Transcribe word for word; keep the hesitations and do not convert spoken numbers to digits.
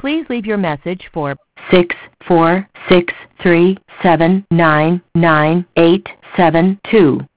Please leave your message for six four six three seven nine nine eight seven two.